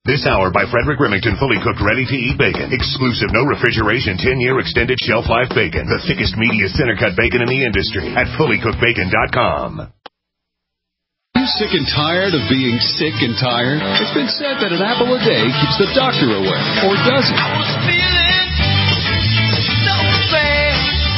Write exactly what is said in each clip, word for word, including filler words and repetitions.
This hour by Frederick Remington, fully cooked, ready-to-eat bacon. Exclusive, no refrigeration, ten-year extended shelf life bacon. The thickest, meatiest center-cut bacon in the industry at fully cooked bacon dot com. Are you sick and tired of being sick and tired? It's been said that an apple a day keeps the doctor away. Or does it? I was feeling so bad.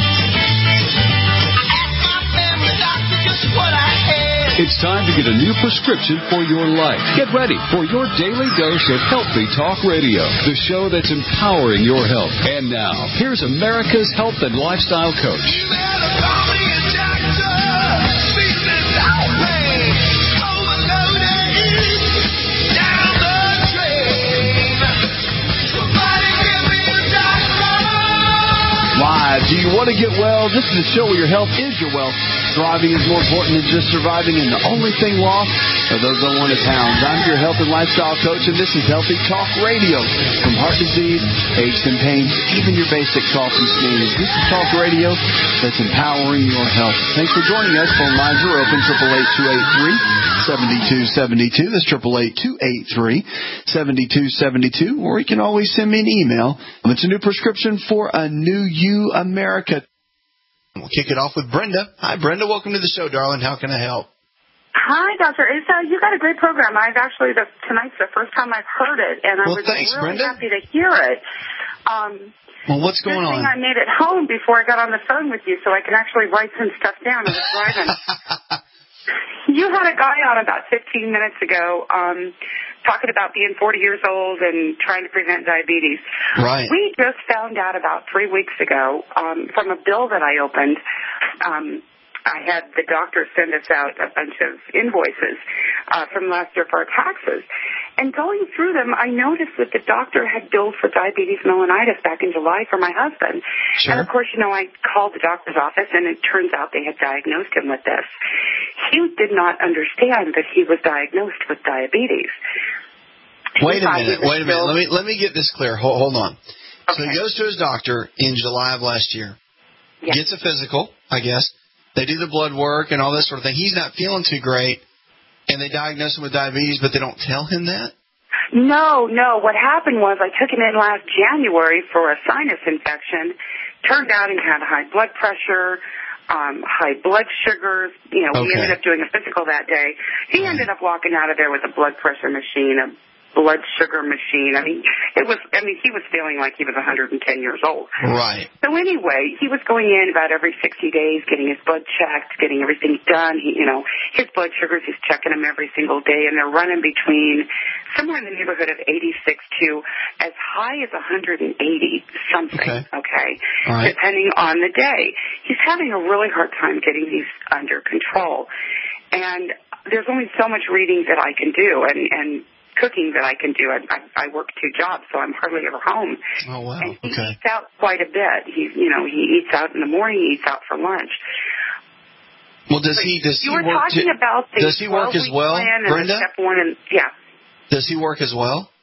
I asked my family doctor just what I had. It's time to get a new prescription for your life. Get ready for your daily dose of Healthy Talk Radio, the show that's empowering your health. And now, here's America's health and lifestyle coach. You better call me a doctor. Feeling outraged, overloaded, down the drain. Somebody give me a doctor. Live. Do you want to get well? This is a show where your health is your wealth. Thriving is more important than just surviving, and the only thing lost are those unwanted pounds. I'm your health and lifestyle coach, and this is Healthy Talk Radio. From heart disease, aches and pains, even your basic cough and sneeze. This is Talk Radio that's empowering your health. Thanks for joining us. Phone lines are open, eight eight eight, two eight three, seven two seven two. That's eight eight eight, two eight three, seven two seven two. Or you can always send me an email. It's a new prescription for a new you, America. We'll kick it off with Brenda. Hi, Brenda. Welcome to the show, darling. How can I help? Hi, Doctor Asa. You got a great program. I've actually, the, tonight's the first time I've heard it, and I Well, was thanks, really Brenda. happy to hear it. Um, Well, what's going good thing on? I made it home before I got on the phone with you so I can actually write some stuff down. I was driving. You had a guy on about fifteen minutes ago um, talking about being forty years old and trying to prevent diabetes. Right. We just found out about three weeks ago um, from a bill that I opened. Um, I had the doctor send us out a bunch of invoices uh, from last year for our taxes. And going through them, I noticed that the doctor had billed for diabetes mellitus back in July for my husband. Sure. And, of course, you know, I called the doctor's office, and it turns out they had diagnosed him with this. He did not understand that he was diagnosed with diabetes. Wait a minute. Wait a minute. Let me let me get this clear. Hold, hold on. Okay. So he goes to his doctor in July of last year. Yes. Gets a physical, I guess. They do the blood work and all this sort of thing. He's not feeling too great, and they diagnose him with diabetes, but they don't tell him that? No, no. What happened was I took him in last January for a sinus infection. Turned out he had high blood pressure, um, high blood sugars. You know, we Okay. ended up doing a physical that day. He ended up walking out of there with a blood pressure machine, a blood sugar machine. I mean, it was. I mean, he was feeling like he was one hundred ten years old. Right. So anyway, he was going in about every sixty days, getting his blood checked, getting everything done. He, you know, his blood sugars, he's checking them every single day, and they're running between somewhere in the neighborhood of eighty-six to as high as one hundred eighty something. Okay. Okay. All right. Depending on the day, he's having a really hard time getting these under control, and there's only so much reading that I can do, and and. cooking that I can do. I, I, I work two jobs, so I'm hardly ever home. Oh, wow. And he Okay. eats out quite a bit. He, you know, he eats out in the morning. He eats out for lunch. Well, does he does you he were work talking to- about the does he work as twelve-week well, plan and Brenda? the step one and yeah. Does he work as well?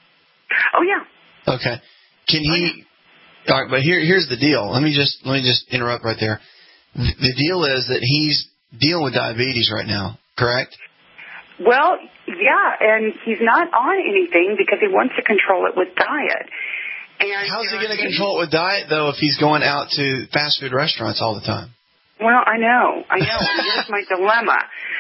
Oh yeah. Okay. Can he? All right, but here here's the deal. Let me just let me just interrupt right there. The, the deal is that he's dealing with diabetes right now, correct? Well, yeah, and he's not on anything because he wants to control it with diet. And How's he you know, going to control it with diet though if he's going out to fast food restaurants all the time? Well, I know, I know. And here's my dilemma.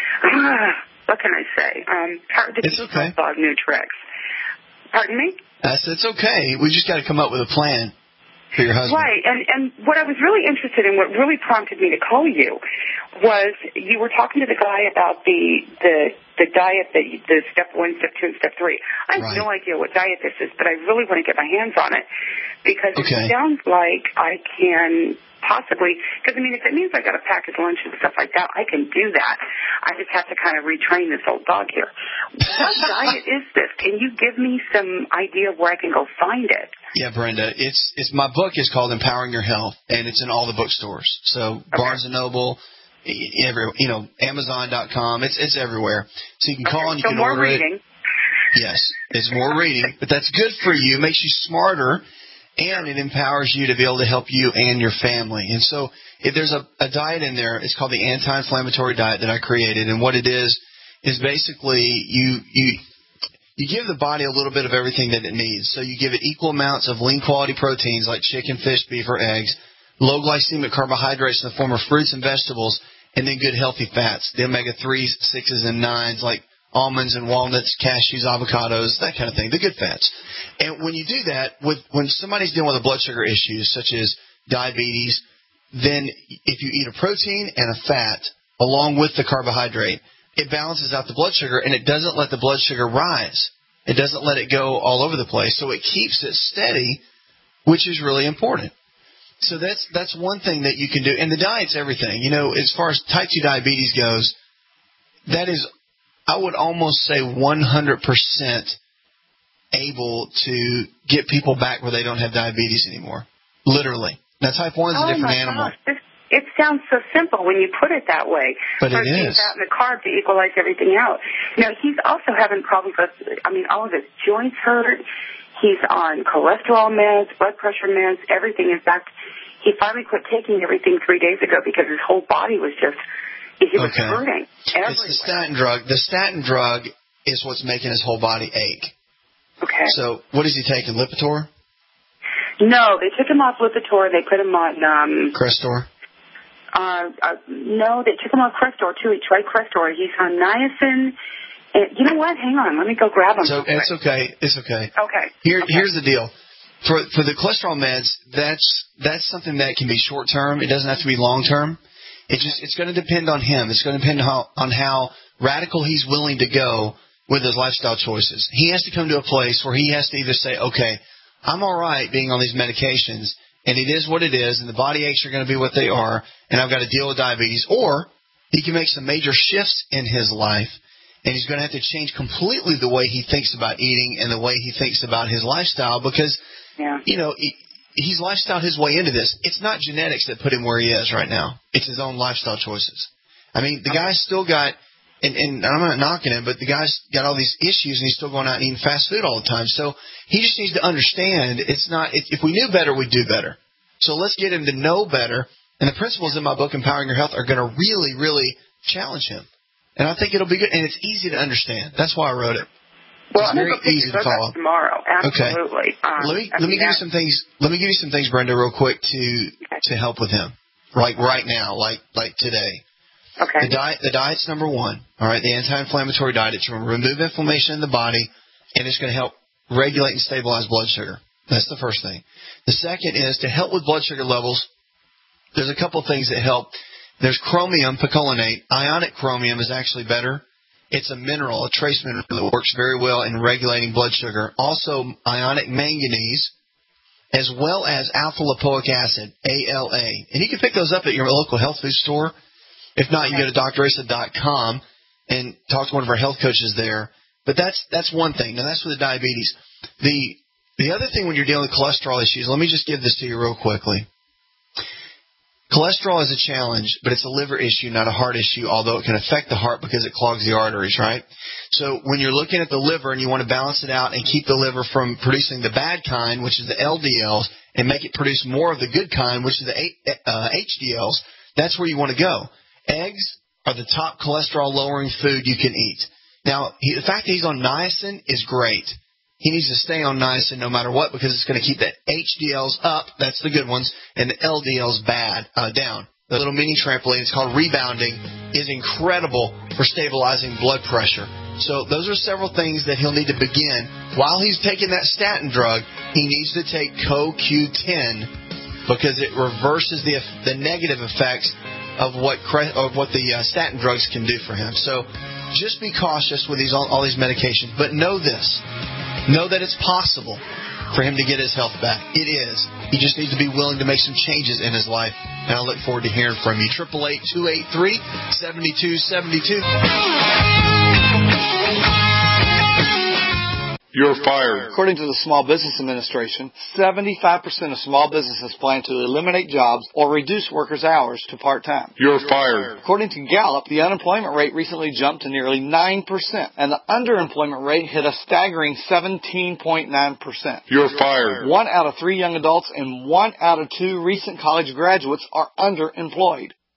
What can I say? Um, hard to It's teach okay. my dog new tricks. Pardon me? That's it's okay. We just got to come up with a plan for your husband. Right, and and what I was really interested in, what really prompted me to call you, was you were talking to the guy about the the the diet, the the step one, step two, and step three. I have Right. no idea what diet this is, but I really want to get my hands on it because Okay. it sounds like I can possibly, because I mean, if it means I got to pack his lunch and stuff like that, I can do that. I just have to kind of retrain this old dog here. What diet is this? Can you give me some idea of where I can go find it? Yeah, Brenda, it's it's my book is called Empowering Your Health, and it's in all the bookstores. So Okay. Barnes and Noble, e- every you know, Amazon dot com. It's it's everywhere. So you can call and you so can more order reading. it. Yes, it's more reading, but that's good for you. It makes you smarter, and it empowers you to be able to help you and your family. And so if there's a, a diet in there, it's called the anti-inflammatory diet that I created, and what it is is basically you you you give the body a little bit of everything that it needs. So you give it equal amounts of lean quality proteins like chicken, fish, beef, or eggs, low glycemic carbohydrates in the form of fruits and vegetables, and then good healthy fats, the omega threes, sixes, and nines like almonds and walnuts, cashews, avocados, that kind of thing, the good fats. And when you do that, with when somebody's dealing with a blood sugar issue such as diabetes, then if you eat a protein and a fat along with the carbohydrate, it balances out the blood sugar, and it doesn't let the blood sugar rise. It doesn't let it go all over the place. So it keeps it steady, which is really important. So that's that's one thing that you can do. And the diet's everything. You know, as far as type two diabetes goes, that is, I would almost say one hundred percent able to get people back where they don't have diabetes anymore. Literally. Now, type one is oh a different my animal. Gosh. This, it sounds so simple when you put it that way. But it Protein, is. fat, and the carb to equalize everything out. You know, he's also having problems with, I mean, all of his joints hurt. He's on cholesterol meds, blood pressure meds, everything. In fact, he finally quit taking everything three days ago because his whole body was just, he was Okay. hurting everywhere. It's the statin drug. The statin drug is what's making his whole body ache. Okay. So what is he taking, Lipitor? No, they took him off Lipitor. They put him on, um, Crestor? Uh, uh, no, they took him off Crestor, too. He tried Crestor. He's on niacin. And you know what? Hang on. Let me go grab him. So it's okay. It's okay. Okay. Here, okay. Here's the deal. For for the cholesterol meds, that's that's something that can be short term. It doesn't have to be long term. It just it's going to depend on him. It's going to depend how, on how radical he's willing to go with his lifestyle choices. He has to come to a place where he has to either say, okay, I'm all right being on these medications, and it is what it is, and the body aches are going to be what they are, and I've got to deal with diabetes. Or he can make some major shifts in his life, and he's going to have to change completely the way he thinks about eating and the way he thinks about his lifestyle because, yeah. you know, he, he's lifestyled his way into this. It's not genetics that put him where he is right now. It's his own lifestyle choices. I mean, the guy's still got, and, and I'm not knocking him, but the guy's got all these issues, and he's still going out and eating fast food all the time. So he just needs to understand it's not, if we knew better, we'd do better. So let's get him to know better. And the principles in my book, Empowering Your Health, are going to really, really challenge him. And I think it'll be good. And it's easy to understand. That's why I wrote it. Well, it's I'm very going to go easy to follow. Tomorrow, absolutely. Okay. Um, let me I let mean, me give you some things. Let me give you some things, Brenda, real quick to okay. to help with him. Like right now, like like today. Okay. The diet, the diet's number one. All right, the anti-inflammatory diet. It's going to remove inflammation in the body, and it's going to help regulate and stabilize blood sugar. That's the first thing. The second is to help with blood sugar levels. There's a couple things that help. There's chromium picolinate. Ionic chromium is actually better. It's a mineral, a trace mineral that works very well in regulating blood sugar. Also, ionic manganese, as well as alpha-lipoic acid, A L A. And you can pick those up at your local health food store. If not, you can go to dr asa dot com and talk to one of our health coaches there. But that's that's one thing. Now, that's for the diabetes. The the other thing when you're dealing with cholesterol issues, let me just give this to you real quickly. Cholesterol is a challenge, but it's a liver issue, not a heart issue, although it can affect the heart because it clogs the arteries, right? So when you're looking at the liver and you want to balance it out and keep the liver from producing the bad kind, which is the L D Ls, and make it produce more of the good kind, which is the uh, H D Ls, that's where you want to go. Eggs are the top cholesterol-lowering food you can eat. Now, he, the fact that he's on niacin is great. He needs to stay on niacin no matter what because it's going to keep the H D Ls up, that's the good ones, and the L D Ls bad, uh, down. The little mini trampoline, it's called Rebounding, is incredible for stabilizing blood pressure. So those are several things that he'll need to begin. While he's taking that statin drug, he needs to take C O Q ten because it reverses the the negative effects of what of what the uh, statin drugs can do for him. So just be cautious with these all, all these medications. But know this. Know that it's possible for him to get his health back. It is. He just needs to be willing to make some changes in his life. And I look forward to hearing from you. eight eight eight, two eight three, seven two seven two. You're fired. According to the Small Business Administration, seventy-five percent of small businesses plan to eliminate jobs or reduce workers' hours to part-time. You're fired. According to Gallup, the unemployment rate recently jumped to nearly nine percent, and the underemployment rate hit a staggering seventeen point nine percent. You're fired. One out of three young adults and one out of two recent college graduates are underemployed.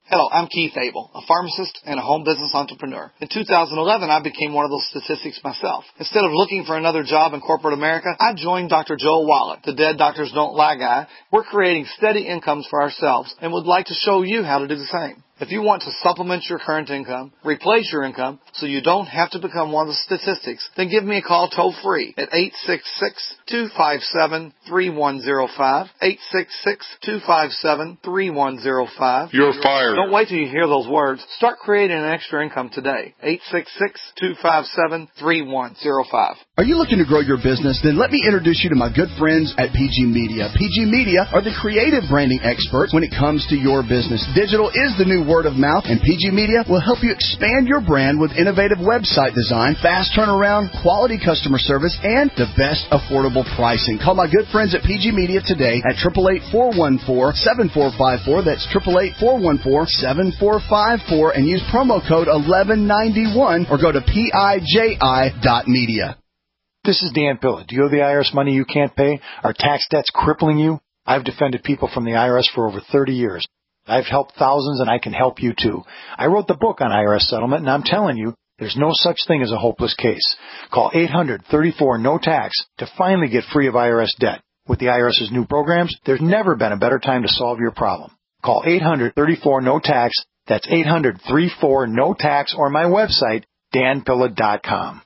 Hello, I'm Keith Abel, a pharmacist and a home business entrepreneur. In two thousand eleven, I became one of those statistics myself. Instead of looking for another job in corporate America, I joined Doctor Joel Wallach, the Dead Doctors Don't Lie guy. We're creating steady incomes for ourselves and would like to show you how to do the same. If you want to supplement your current income, replace your income, so you don't have to become one of the statistics, then give me a call toll-free at eight six six, two five seven, three one zero five, eight six six, two five seven, three one zero five. You're fired. Don't wait till you hear those words. Start creating an extra income today. eight six six, two five seven, three one zero five. Are you looking to grow your business? Then let me introduce you to my good friends at P G Media. P G Media are the creative branding experts when it comes to your business. Digital is the new word of mouth, and P G Media will help you expand your brand with innovative website design, fast turnaround, quality customer service, and the best affordable pricing. Call my good friends at P G Media today at eight eight eight, four one four, seven four five four. That's eight eight eight, four one four, seven four five four, and use promo code eleven ninety-one or go to P I J I dot media. This is Dan Pilla. Do you owe the I R S money you can't pay? Are tax debts crippling you? I've defended people from the I R S for over thirty years. I've helped thousands, and I can help you too. I wrote the book on I R S settlement, and I'm telling you, there's no such thing as a hopeless case. Call eight hundred, thirty-four, no tax to finally get free of I R S debt. With the IRS's new programs, there's never been a better time to solve your problem. Call eight hundred, thirty-four, no tax. That's eight hundred, thirty-four, no tax, or my website, dan pilla dot com.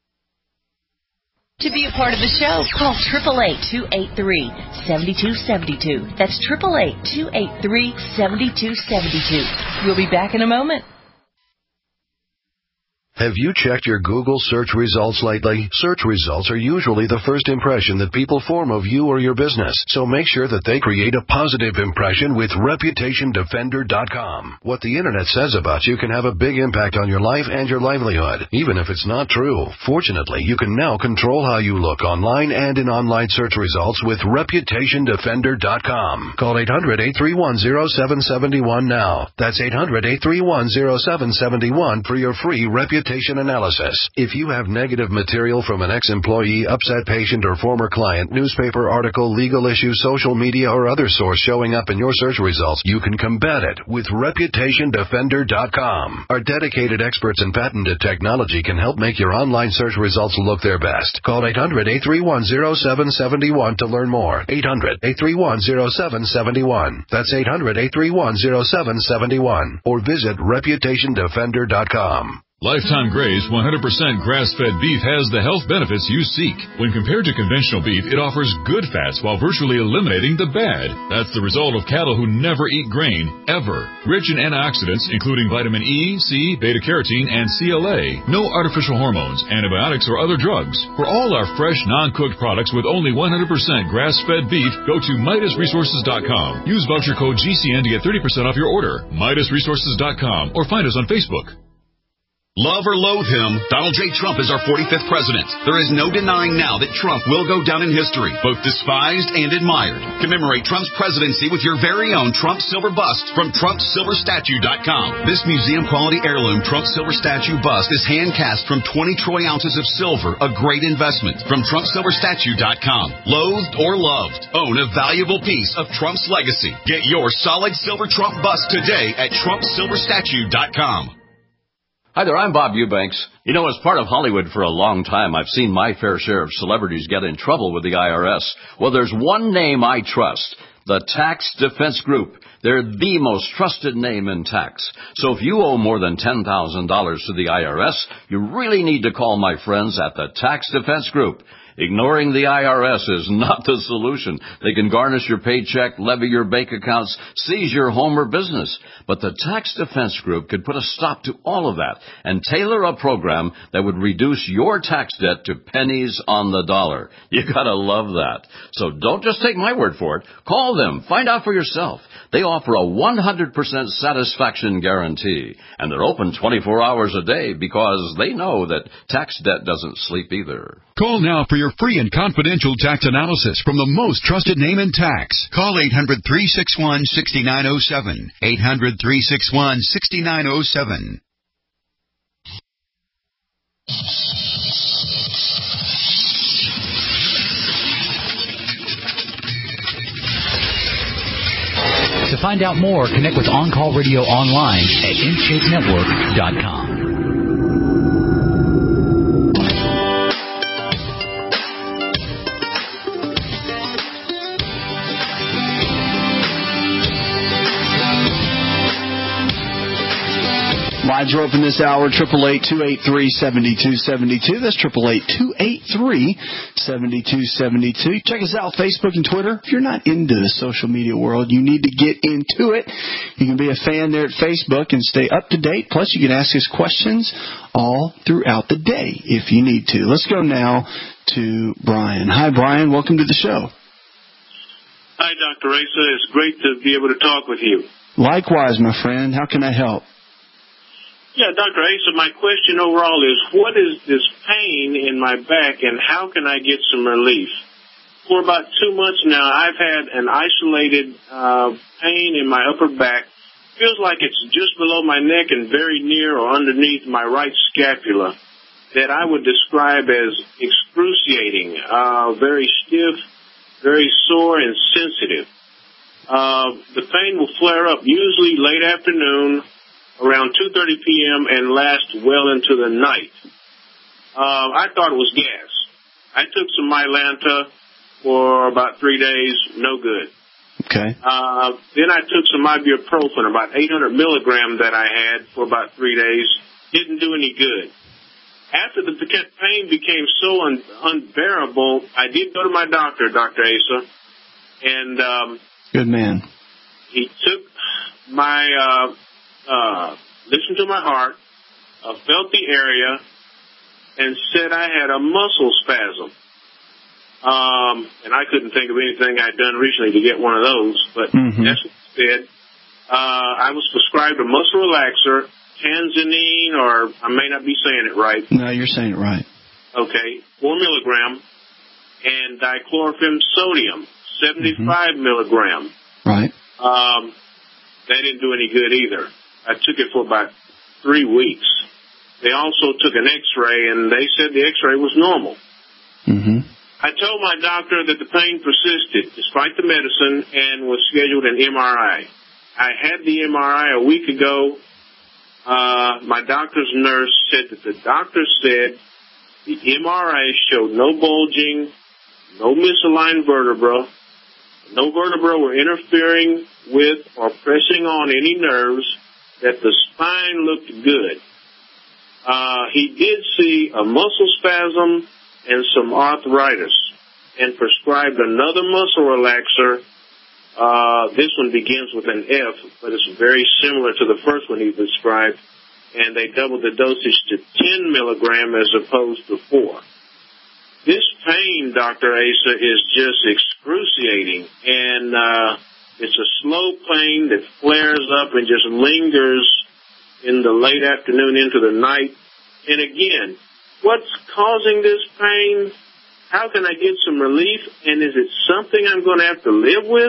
To be a part of the show, call eight eight eight, two eight three, seven two seven two. That's eight eight eight, two eight three, seven two seven two. We'll be back in a moment. Have you checked your Google search results lately? Search results are usually the first impression that people form of you or your business, so make sure that they create a positive impression with reputation defender dot com. What the internet says about you can have a big impact on your life and your livelihood, even if it's not true. Fortunately, you can now control how you look online and in online search results with reputation defender dot com. Call eight hundred, eight three one, zero seven seven one now. That's eight hundred, eight three one, zero seven seven one for your free reputation analysis. If you have negative material from an ex-employee, upset patient, or former client, newspaper article, legal issue, social media, or other source showing up in your search results, you can combat it with reputation defender dot com. Our dedicated experts in patented technology can help make your online search results look their best. Call eight hundred, eight three one, zero seven seven one to learn more. eight hundred, eight three one, zero seven seven one. That's eight hundred, eight three one, zero seven seven one. Or visit reputation defender dot com. Lifetime Graze one hundred percent grass-fed beef has the health benefits you seek. When compared to conventional beef, it offers good fats while virtually eliminating the bad. That's the result of cattle who never eat grain, ever. Rich in antioxidants, including vitamin E, C, beta-carotene, and C L A. No artificial hormones, antibiotics, or other drugs. For all our fresh, non-cooked products with only one hundred percent grass-fed beef, go to Midas Resources dot com. Use voucher code G C N to get thirty percent off your order. Midas Resources dot com or find us on Facebook. Love or loathe him, Donald J. Trump is our forty-fifth president. There is no denying now that Trump will go down in history, both despised and admired. Commemorate Trump's presidency with your very own Trump Silver Bust from Trump Silver Statue dot com. This museum-quality heirloom Trump Silver Statue bust is hand-cast from twenty troy ounces of silver, a great investment. From Trump Silver Statue dot com. Loathed or loved, own a valuable piece of Trump's legacy. Get your solid silver Trump bust today at Trump Silver Statue dot com. Hi there, I'm Bob Eubanks. You know, as part of Hollywood for a long time, I've seen my fair share of celebrities get in trouble with the I R S. Well, there's one name I trust, the Tax Defense Group. They're the most trusted name in tax. So if you owe more than ten thousand dollars to the I R S, you really need to call my friends at the Tax Defense Group. Ignoring the I R S is not the solution. They can garnish your paycheck, levy your bank accounts, seize your home or business. But the Tax Defense Group could put a stop to all of that and tailor a program that would reduce your tax debt to pennies on the dollar. You gotta love that. So don't just take my word for it. Call them. Find out for yourself. They offer a one hundred percent satisfaction guarantee. And they're open twenty-four hours a day because they know that tax debt doesn't sleep either. Call now for your free and confidential tax analysis from the most trusted name in tax. Call eight hundred, three six one, six nine zero seven. eight hundred, three six one, six nine zero seven. To find out more, connect with On Call Radio online at in shape network dot com. Lines are open this hour, eight eight eight, two eight three, seven two seven two. That's eight eight eight, two eight three, seven two seven two. Check us out, Facebook and Twitter. If you're not into the social media world, you need to get into it. You can be a fan there at Facebook and stay up to date. Plus, you can ask us questions all throughout the day if you need to. Let's go now to Brian. Hi, Brian. Welcome to the show. Hi, Doctor Asa. It's great to be able to talk with you. Likewise, my friend. How can I help? Yeah, Doctor Asa, my question overall is, what is this pain in my back and how can I get some relief? For about two months now, I've had an isolated uh, pain in my upper back. Feels like it's just below my neck and very near or underneath my right scapula that I would describe as excruciating, uh, very stiff, very sore and sensitive. Uh, the pain will flare up usually late afternoon, around two thirty p.m. and last well into the night. Uh, I thought it was gas. I took some Mylanta for about three days, no good. Okay. Uh, then I took some ibuprofen, about eight hundred milligrams that I had for about three days. Didn't do any good. After the pain became so un- unbearable, I did go to my doctor, Doctor Asa, and um, good man. He took my uh, Uh, listened to my heart, uh, felt the area, and said I had a muscle spasm. Um, and I couldn't think of anything I'd done recently to get one of those, but mm-hmm. that's what he said. Uh, I was prescribed a muscle relaxer, Tanzanine, or I may not be saying it right. No, you're saying it right. Okay, four milligram, and dichlorophene sodium, seventy-five mm-hmm. milligram. Right. Um, that didn't do any good either. I took it for about three weeks. They also took an X-ray, and they said the X-ray was normal. Mm-hmm. I told my doctor that the pain persisted despite the medicine and was scheduled an M R I. I had the M R I a week ago. Uh, my doctor's nurse said that the doctor said the M R I showed no bulging, no misaligned vertebra, no vertebra were interfering with or pressing on any nerves, that the spine looked good. Uh, he did see a muscle spasm and some arthritis and prescribed another muscle relaxer. Uh, this one begins with an F, but it's very similar to the first one he prescribed, and they doubled the dosage to ten milligram as opposed to four. This pain, Doctor Asa, is just excruciating, and uh, it's a slow pain that flares up and just lingers in the late afternoon into the night. And again, what's causing this pain? How can I get some relief? And is it something I'm going to have to live with?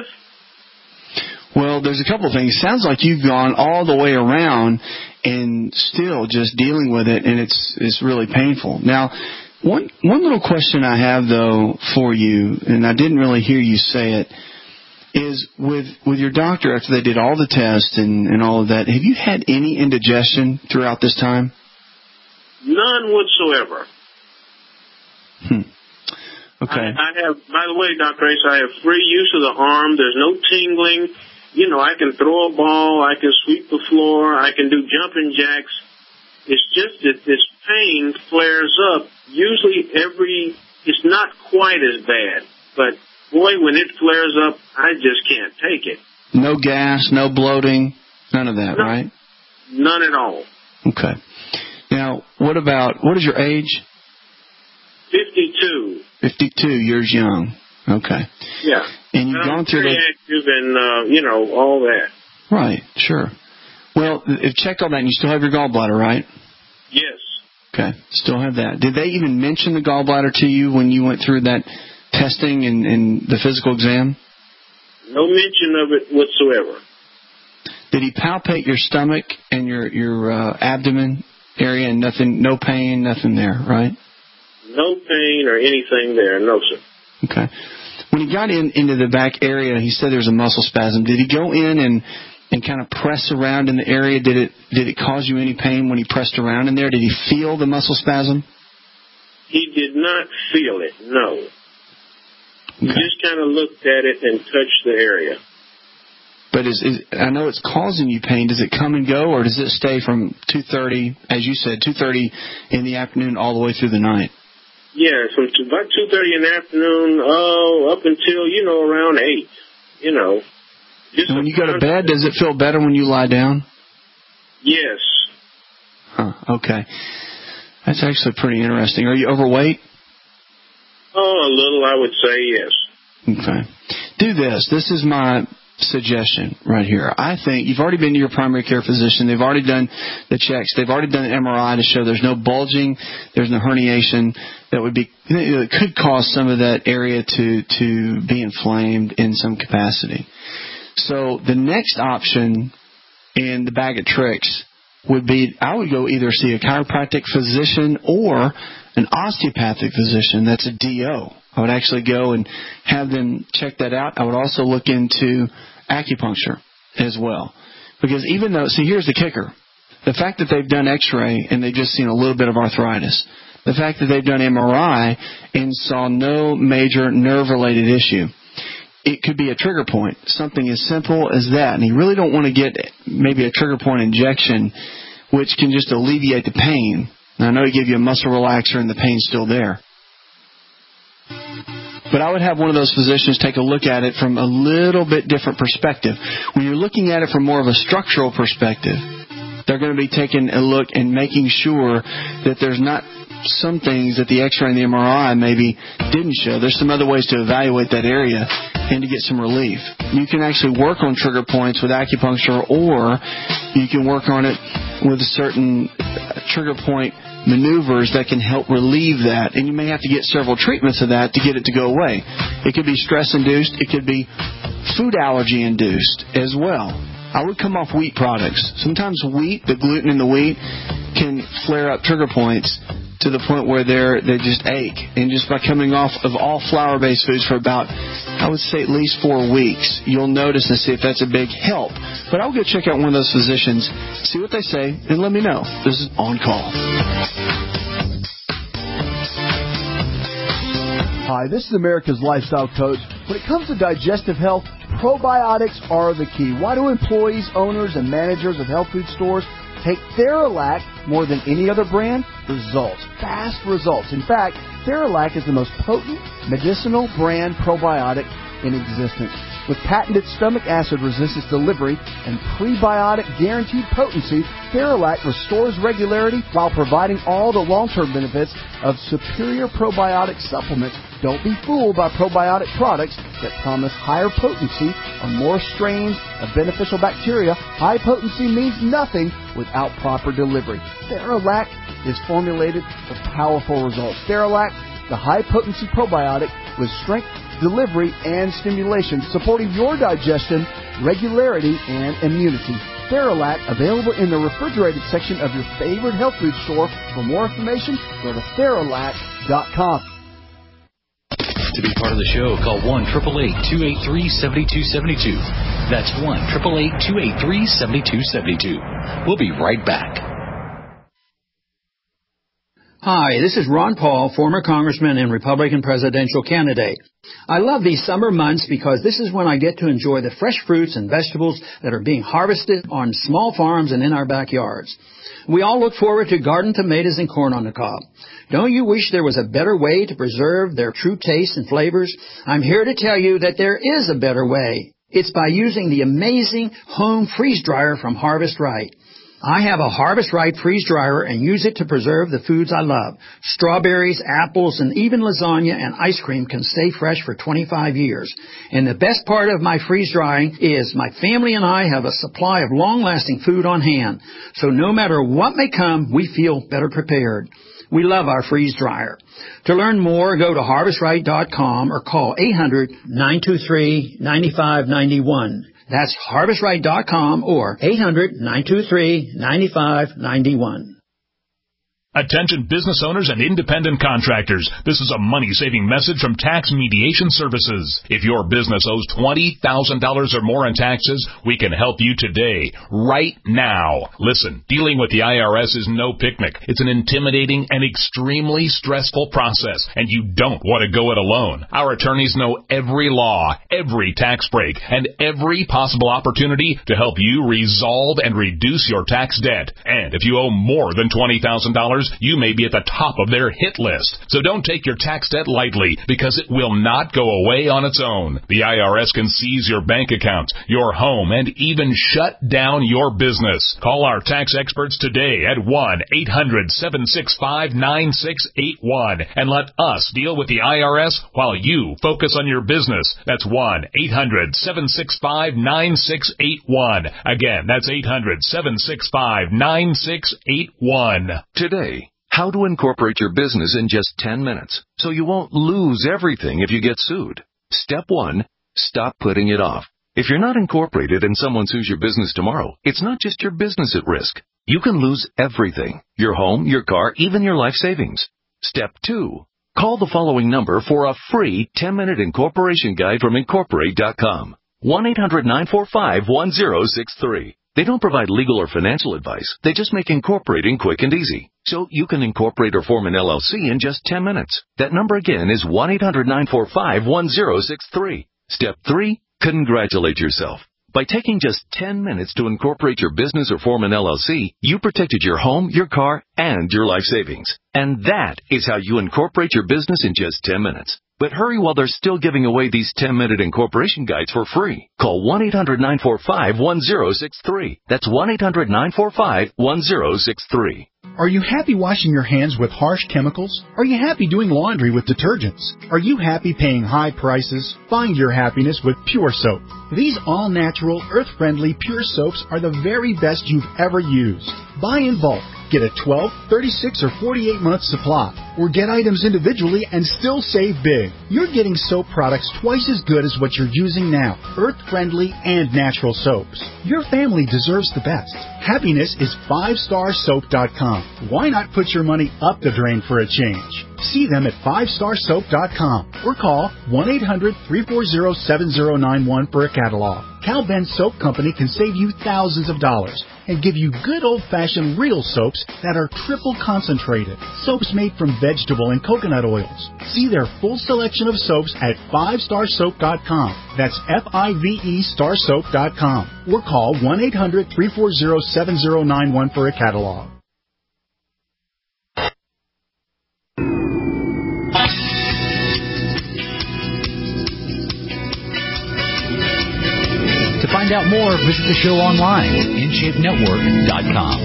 Well, there's a couple of things. Sounds like you've gone all the way around and still just dealing with it, and it's it's really painful. Now, one one little question I have, though, for you, and I didn't really hear you say it, is with with your doctor, after they did all the tests and, and all of that, have you had any indigestion throughout this time? None whatsoever. Hmm. Okay. I, I have, by the way, Doctor Ace, I have free use of the arm. There's no tingling. You know, I can throw a ball. I can sweep the floor. I can do jumping jacks. It's just that this pain flares up. Usually every, it's not quite as bad. But, boy, when it flares up, I just can't take it. No gas, no bloating, none of that, no, right? None at all. Okay. Now, what about, what is your age? fifty-two. fifty-two, years young. Okay. Yeah. And you've and gone I'm through very the... active and, uh, you know, all that. Right, sure. Well, if checked all that, and you still have your gallbladder, right? Yes. Okay, still have that. Did they even mention the gallbladder to you when you went through that testing and, and the physical exam? No mention of it whatsoever. Did he palpate your stomach and your, your uh, abdomen area and nothing, no pain, nothing there, right? No pain or anything there, no, sir. Okay. when he got in into the back area, he said there was a muscle spasm. Did he go in and and kind of press around in the area? Did it did it cause you any pain when he pressed around in there? Did he feel the muscle spasm? He did not feel it, no. Okay. He just kind of looked at it and touched the area. But is, is I know it's causing you pain. Does it come and go, or does it stay from two thirty, as you said, two thirty in the afternoon all the way through the night? Yeah, from about two thirty in the afternoon, oh, up until, you know, around eight, you know. Just and when you go to bed, does it feel better when you lie down? Yes. Huh, okay. That's actually pretty interesting. Are you overweight? Oh, a little, I would say, yes. Okay. Do this. This is my suggestion right here. I think you've already been to your primary care physician. They've already done the checks. They've already done an M R I to show there's no bulging, there's no herniation that would be that could cause some of that area to to be inflamed in some capacity. So the next option in the bag of tricks would be I would go either see a chiropractic physician or an osteopathic physician. That's a D O. I would actually go and have them check that out. I would also look into acupuncture as well. Because even though, see, here's the kicker. The fact that they've done x-ray and they've just seen a little bit of arthritis, the fact that they've done M R I and saw no major nerve-related issue, it could be a trigger point, something as simple as that. And you really don't want to get maybe a trigger point injection, which can just alleviate the pain. Now, I know it give you a muscle relaxer and the pain's still there. But I would have one of those physicians take a look at it from a little bit different perspective. When you're looking at it from more of a structural perspective, they're going to be taking a look and making sure that there's not some things that the x-ray and the M R I maybe didn't show. There's some other ways to evaluate that area and to get some relief. You can actually work on trigger points with acupuncture, or you can work on it with certain trigger point maneuvers that can help relieve that. And you may have to get several treatments of that to get it to go away. It could be stress-induced. It could be food allergy-induced as well. I would come off wheat products. Sometimes wheat, the gluten in the wheat, can flare up trigger points to the point where they're they just ache. And just by coming off of all flour-based foods for about, I would say, at least four weeks, you'll notice and see if that's a big help. But I'll go check out one of those physicians, see what they say, and let me know. This is On Call. Hi, this is America's Lifestyle Coach. When it comes to digestive health, probiotics are the key. Why do employees, owners, and managers of health food stores take Theralac more than any other brand? Results. Fast results. In fact, Theralac is the most potent medicinal brand probiotic in existence. With patented stomach acid resistance delivery and prebiotic guaranteed potency, Theralac restores regularity while providing all the long-term benefits of superior probiotic supplements. Don't be fooled by probiotic products that promise higher potency or more strains of beneficial bacteria. High potency means nothing without proper delivery. Theralac is formulated for powerful results. Theralac, the high-potency probiotic with strength, delivery, and stimulation, supporting your digestion, regularity, and immunity. Theralac, available in the refrigerated section of your favorite health food store. For more information, go to Theralac dot com. To be part of the show, call one eight eight eight, two eight three, seven two seven two. That's one eight eight eight, two eight three, seven two seven two. We'll be right back. Hi, this is Ron Paul, former congressman and Republican presidential candidate. I love these summer months because this is when I get to enjoy the fresh fruits and vegetables that are being harvested on small farms and in our backyards. We all look forward to garden tomatoes and corn on the cob. Don't you wish there was a better way to preserve their true taste and flavors? I'm here to tell you that there is a better way. It's by using the amazing home freeze dryer from Harvest Right. I have a Harvest Right freeze dryer and use it to preserve the foods I love. Strawberries, apples, and even lasagna and ice cream can stay fresh for twenty-five years. And the best part of my freeze drying is my family and I have a supply of long-lasting food on hand. So no matter what may come, we feel better prepared. We love our freeze dryer. To learn more, go to harvest right dot com or call eight hundred, nine two three, nine five nine one. That's harvest right dot com or eight hundred, nine two three, nine five nine one. Attention business owners and independent contractors. This is a money-saving message from Tax Mediation Services. If your business owes twenty thousand dollars or more in taxes, we can help you today, right now. Listen, dealing with the I R S is no picnic. It's an intimidating and extremely stressful process, and you don't want to go it alone. Our attorneys know every law, every tax break, and every possible opportunity to help you resolve and reduce your tax debt. And if you owe more than twenty thousand dollars, you may be at the top of their hit list. So don't take your tax debt lightly, because it will not go away on its own. The I R S can seize your bank accounts, your home, and even shut down your business. Call our tax experts today at one eight hundred seven six five nine six eight one and let us deal with the I R S while you focus on your business. That's one eight hundred seven six five nine six eight one. Again, that's eight hundred seven six five nine six eight one. Today, how to incorporate your business in just ten minutes so you won't lose everything if you get sued. Step one, stop putting it off. If you're not incorporated and someone sues your business tomorrow, it's not just your business at risk. You can lose everything: your home, your car, even your life savings. Step two, call the following number for a free ten-minute incorporation guide from Incorporate dot com. one eight hundred nine four five one zero six three. They don't provide legal or financial advice. They just make incorporating quick and easy. So you can incorporate or form an L L C in just ten minutes. That number again is one eight hundred nine four five one zero six three. Step three, congratulate yourself. By taking just ten minutes to incorporate your business or form an L L C, you protected your home, your car, and your life savings. And that is how you incorporate your business in just ten minutes. But hurry while they're still giving away these ten-minute incorporation guides for free. Call one eight hundred nine four five one zero six three. That's one eight hundred nine four five one zero six three. Are you happy washing your hands with harsh chemicals? Are you happy doing laundry with detergents? Are you happy paying high prices? Find your happiness with Pure Soap. These all-natural, earth-friendly Pure Soaps are the very best you've ever used. Buy in bulk. Get a twelve, thirty-six, or forty-eight month supply. Or get items individually and still save big. You're getting soap products twice as good as what you're using now. Earth-friendly and natural soaps. Your family deserves the best. Happiness is five star soap dot com. Why not put your money up the drain for a change? See them at five star soap dot com or call one eight hundred three four zero seven zero nine one for a catalog. Cal Ben Soap Company can save you thousands of dollars and give you good old-fashioned real soaps that are triple concentrated. Soaps made from vegetable and coconut oils. See their full selection of soaps at five star soap dot com. That's F I V E star soap dot com. Or call one eight hundred three four zero seven zero nine one for a catalog. To find out more, visit the show online, in shape network dot com.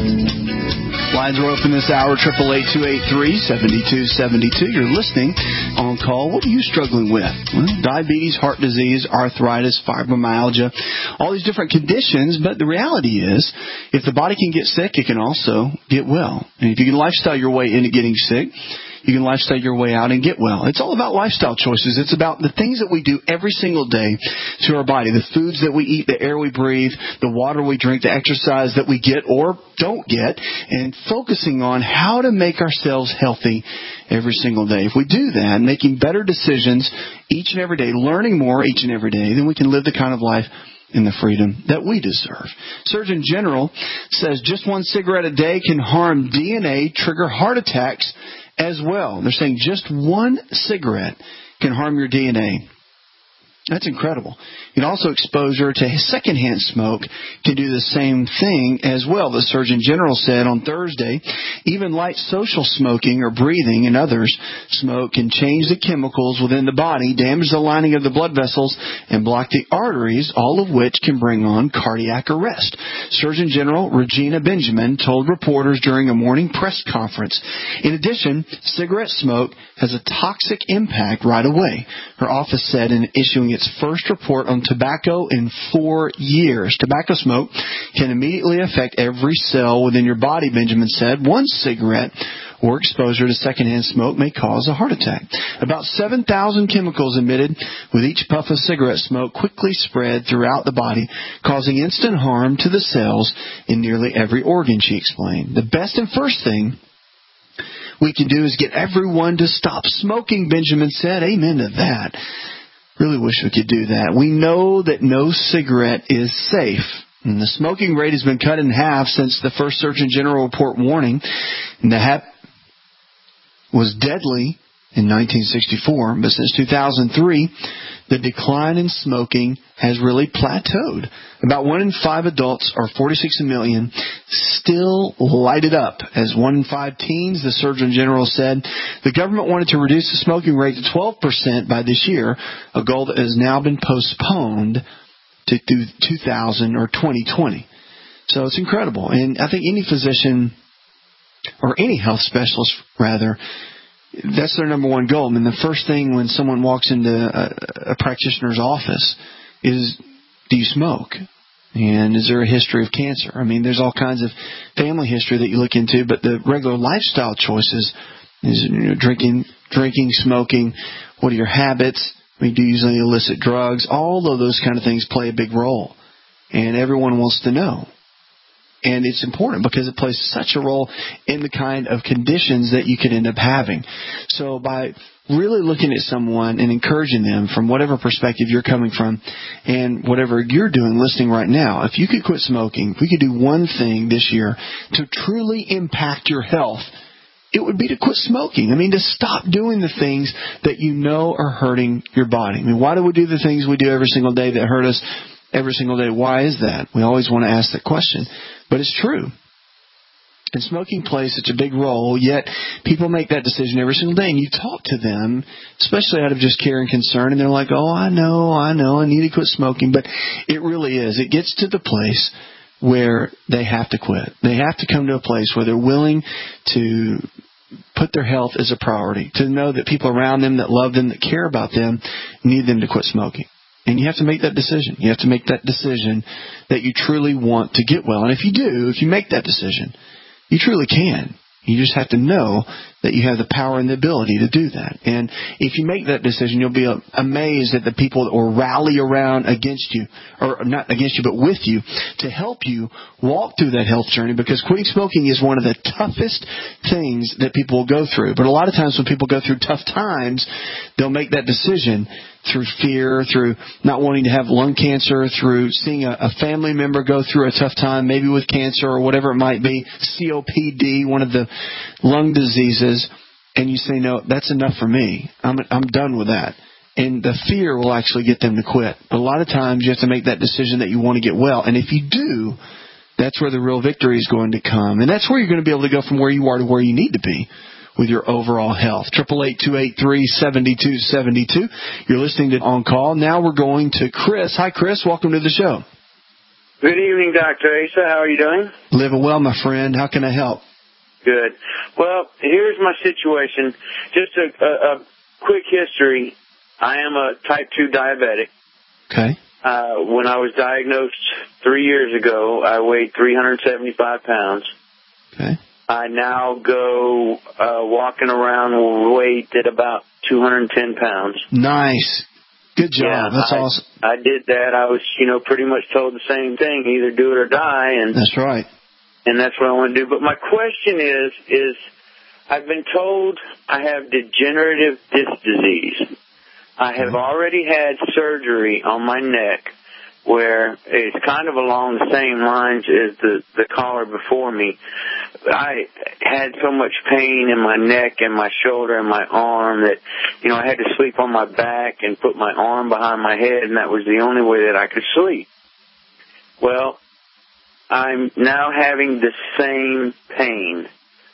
Lines are open this hour, eight eight eight, two eight three, seven two seven two. You're listening on call. What are you struggling with? Well, diabetes, heart disease, arthritis, fibromyalgia, all these different conditions. But the reality is, if the body can get sick, it can also get well. And if you can lifestyle your way into getting sick, you can lifestyle your way out and get well. It's all about lifestyle choices. It's about the things that we do every single day to our body, the foods that we eat, the air we breathe, the water we drink, the exercise that we get or don't get, and focusing on how to make ourselves healthy every single day. If we do that, making better decisions each and every day, learning more each and every day, then we can live the kind of life and the freedom that we deserve. Surgeon General says just one cigarette a day can harm D N A, trigger heart attacks as well. They're saying just one cigarette can harm your D N A. That's incredible. And also exposure to secondhand smoke can do the same thing as well. The Surgeon General said on Thursday, even light social smoking or breathing and others smoke can change the chemicals within the body, damage the lining of the blood vessels, and block the arteries, all of which can bring on cardiac arrest. Surgeon General Regina Benjamin told reporters during a morning press conference. In addition, cigarette smoke has a toxic impact right away. Her office said in issuing its first report on tobacco in four years. Tobacco smoke can immediately affect every cell within your body, Benjamin said. One cigarette or exposure to secondhand smoke may cause a heart attack. About seven thousand chemicals emitted with each puff of cigarette smoke quickly spread throughout the body, causing instant harm to the cells in nearly every organ, she explained. The best and first thing we can do is get everyone to stop smoking, Benjamin said. Amen to that. Really wish we could do that. We know that no cigarette is safe. And the smoking rate has been cut in half since the first Surgeon General report warning. And the hep was deadly in nineteen sixty-four, but since two thousand three, the decline in smoking has really plateaued. About one in five adults, or forty-six million, still light it up. As one in five teens, the Surgeon General said, the government wanted to reduce the smoking rate to twelve percent by this year, a goal that has now been postponed to two thousand or twenty twenty. So it's incredible. And I think any physician, or any health specialist, rather, that's their number one goal. I mean, the first thing when someone walks into a, a practitioner's office is, do you smoke? And is there a history of cancer? I mean, there's all kinds of family history that you look into, but the regular lifestyle choices is, you know, drinking, drinking, smoking. What are your habits? I mean, do you use any illicit drugs? All of those kind of things play a big role. And everyone wants to know. And it's important because it plays such a role in the kind of conditions that you could end up having. So by really looking at someone and encouraging them from whatever perspective you're coming from and whatever you're doing listening right now, if you could quit smoking, if we could do one thing this year to truly impact your health, it would be to quit smoking. I mean, to stop doing the things that you know are hurting your body. I mean, why do we do the things we do every single day that hurt us every single day? Why is that? We always want to ask that question. But it's true. And smoking plays such a big role, yet people make that decision every single day. And you talk to them, especially out of just care and concern, and they're like, oh, I know, I know, I need to quit smoking. But it really is. It gets to the place where they have to quit. They have to come to a place where they're willing to put their health as a priority, to know that people around them that love them, that care about them, need them to quit smoking. And you have to make that decision. You have to make that decision that you truly want to get well. And if you do, if you make that decision, you truly can. You just have to know that you have the power and the ability to do that. And if you make that decision, you'll be amazed at the people that will rally around against you, or not against you, but with you, to help you walk through that health journey, because quitting smoking is one of the toughest things that people will go through. But a lot of times when people go through tough times, they'll make that decision through fear, through not wanting to have lung cancer, through seeing a, a family member go through a tough time, maybe with cancer or whatever it might be, C O P D, one of the lung diseases, and you say, no, that's enough for me. I'm, I'm done with that. And the fear will actually get them to quit. But a lot of times you have to make that decision that you want to get well. And if you do, that's where the real victory is going to come. And that's where you're going to be able to go from where you are to where you need to be with your overall health. Triple eight two eight three seven two seven two. You're listening to On Call. Now we're going to Chris. Hi, Chris. Welcome to the show. Good evening, Doctor Asa. How are you doing? Living well, my friend. How can I help? Good. Well, here's my situation. Just a, a, a quick history. I am a type two diabetic. Okay. Uh, when I was diagnosed three years ago, I weighed three hundred seventy-five pounds. Okay. I now go uh, walking around weight at about two hundred ten pounds. Nice. Good job. Yeah, That's I, awesome. I did that. I was, you know, pretty much told the same thing, either do it or die. And that's right. And that's what I want to do. But my question is, is I've been told I have degenerative disc disease. I have already had surgery on my neck where it's kind of along the same lines as the, the caller before me. I had so much pain in my neck and my shoulder and my arm that, you know, I had to sleep on my back and put my arm behind my head, and that was the only way that I could sleep. Well, I'm now having the same pain.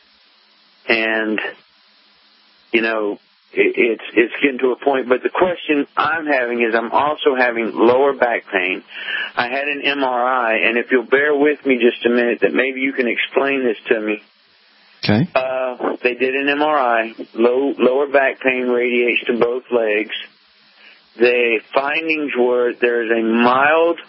And, you know, it, it's it's getting to a point. But the question I'm having is I'm also having lower back pain. I had an M R I, and if you'll bear with me just a minute, that maybe you can explain this to me. Okay. Uh, they did an M R I. Low, lower back pain radiates to both legs. The findings were there's a mild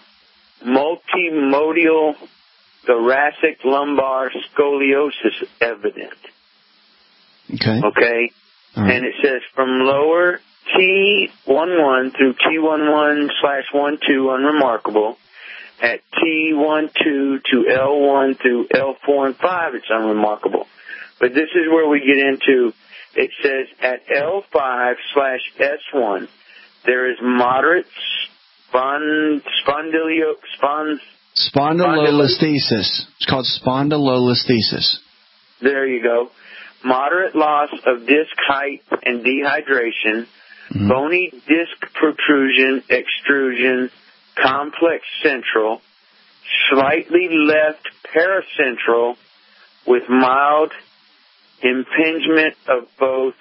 multimodal thoracic lumbar scoliosis evident. Okay. Okay. Right. And it says from lower T eleven through T eleven slash twelve unremarkable. At T twelve to L one through L four and five, it's unremarkable. But this is where we get into, it says at L five slash S one, there is moderate spond, spondylio, spons, Spondylolisthesis. It's called spondylolisthesis. There you go. Moderate loss of disc height and dehydration, mm-hmm. bony disc protrusion, extrusion, complex central, slightly left paracentral with mild impingement of both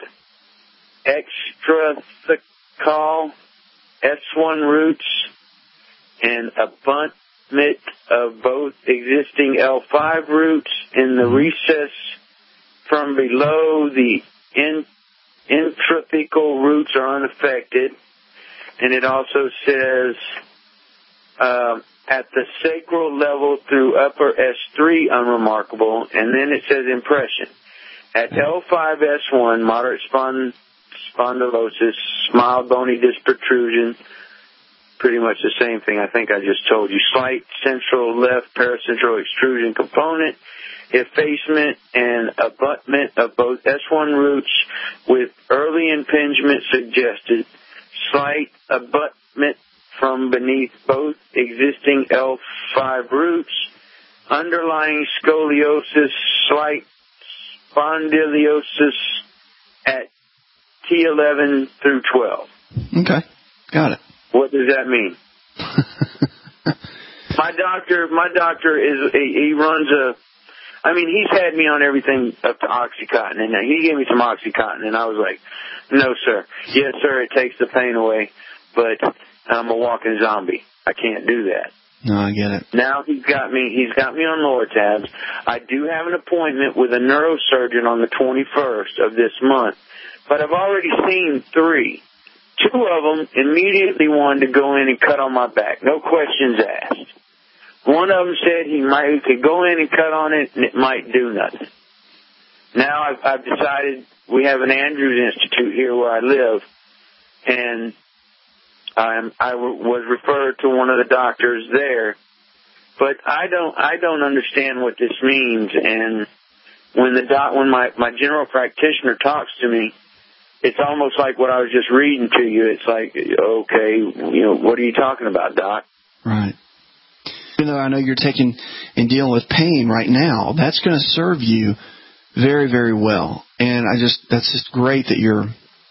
extrathecal S one roots and abutment of both existing L five roots in the recess from below. The in, intrathecal roots are unaffected. And it also says uh, at the sacral level through upper S three, unremarkable. And then it says impression. At L five S one, moderate spond- spondylosis, mild bony disc protrusion, pretty much the same thing I think I just told you. Slight central left paracentral extrusion component, effacement and abutment of both S one roots with early impingement suggested. Slight abutment from beneath both existing L five roots. Underlying scoliosis, slight spondyliosis at T eleven through twelve. Okay, got it. What does that mean? my doctor, my doctor is he, he runs a. I mean, he's had me on everything up to OxyContin, and he gave me some OxyContin, and I was like, "No, sir. Yes, sir. It takes the pain away, but I'm a walking zombie. I can't do that." No, I get it. Now he's got me. He's got me on Lortabs. I do have an appointment with a neurosurgeon on the twenty-first of this month, but I've already seen three. Two of them immediately wanted to go in and cut on my back, no questions asked. One of them said he might he could go in and cut on it, and it might do nothing. Now I've, I've decided we have an Andrews Institute here where I live, and I'm, I w- was referred to one of the doctors there. But I don't I don't understand what this means. And when the doc when my my general practitioner talks to me, it's almost like what I was just reading to you. It's like, okay, you know, what are you talking about, Doc? Right. Even though I know you're taking and dealing with pain right now, that's going to serve you very, very well. And I just, that's just great that you're,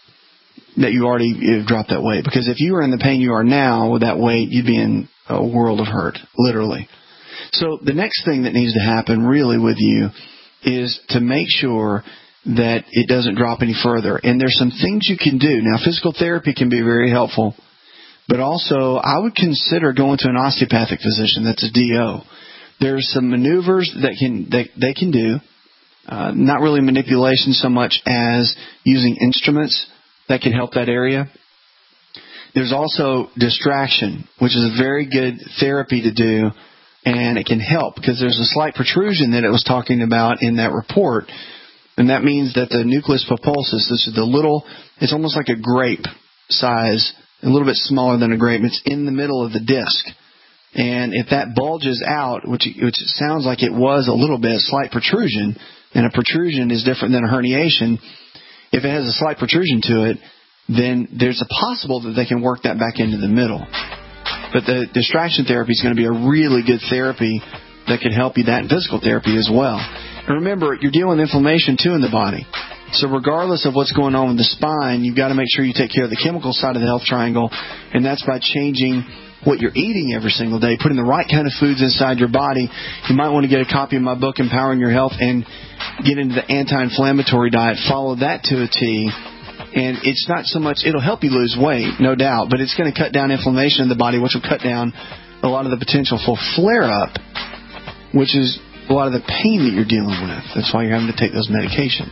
that you already you've dropped that weight. Because if you were in the pain you are now with that weight, you'd be in a world of hurt, literally. So the next thing that needs to happen really with you is to make sure that it doesn't drop any further. And there's some things you can do. Now, physical therapy can be very helpful, but also I would consider going to an osteopathic physician that's a D O. There's some maneuvers that can that they can do, uh, not really manipulation so much as using instruments that can help that area. There's also distraction, which is a very good therapy to do, and it can help because there's a slight protrusion that it was talking about in that report. And that means that the nucleus pulposus, this is the little, it's almost like a grape size, a little bit smaller than a grape. It's in the middle of the disc. And if that bulges out, which which sounds like it was a little bit, slight protrusion, and a protrusion is different than a herniation, if it has a slight protrusion to it, then there's a possible that they can work that back into the middle. But the distraction therapy is going to be a really good therapy that can help you, that and physical therapy as well. And remember, you're dealing with inflammation, too, in the body. So regardless of what's going on with the spine, you've got to make sure you take care of the chemical side of the health triangle, and that's by changing what you're eating every single day, putting the right kind of foods inside your body. You might want to get a copy of my book, Empowering Your Health, and get into the anti-inflammatory diet. Follow that to a T. And it's not so much, it'll help you lose weight, no doubt, but it's going to cut down inflammation in the body, which will cut down a lot of the potential for flare-up, which is a lot of the pain that you're dealing with. That's why you're having to take those medications.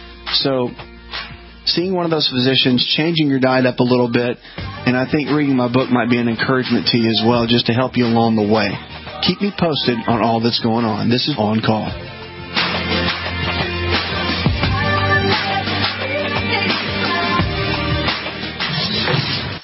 So seeing one of those physicians, changing your diet up a little bit, and I think reading my book might be an encouragement to you as well, just to help you along the way. Keep me posted on all that's going on. This is On Call.